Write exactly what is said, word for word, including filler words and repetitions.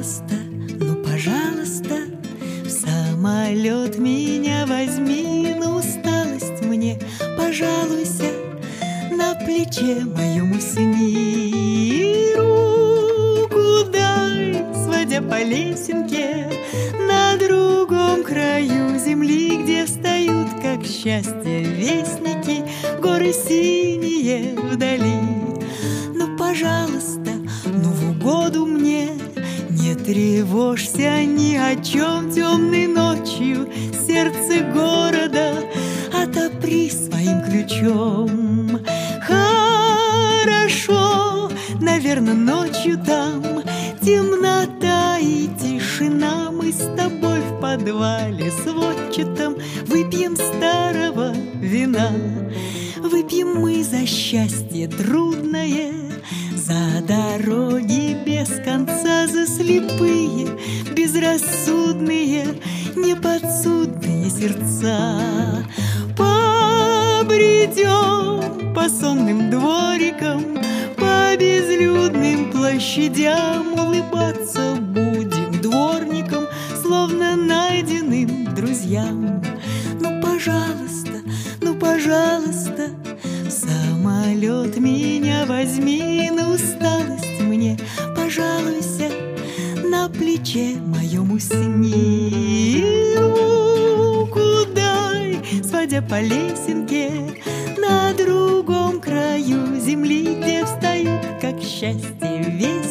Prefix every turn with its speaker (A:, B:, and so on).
A: пожалуйста, ну, пожалуйста, в самолет меня возьми, на усталость мне пожалуйся, на плече моем усни. Руку дай, сводя по лесенке, на другом краю земли, где встают, как счастье, вестники, горы синие вдали. Ну, пожалуйста, ну, в угоду мне, не тревожься ни о чем темной ночью, сердце города отопри своим ключом. Хорошо, наверное, ночью там темнота и тишина. Мы с тобой в подвале сводчатом выпьем старого вина. Выпьем мы за счастье трудное, за дороги без конца, за слепые, безрассудные, неподсудные сердца. Побредем по сонным дворикам, по безлюдным площадям, улыбаться будем дворникам, словно найденным друзьям. Ну, пожалуйста, ну, пожалуйста, в самолет меня возьми, на усталость мне пожалуйся, на плече моем усни. Руку дай, сводя по лесенке, на другом краю земли, где встают, как счастье, весь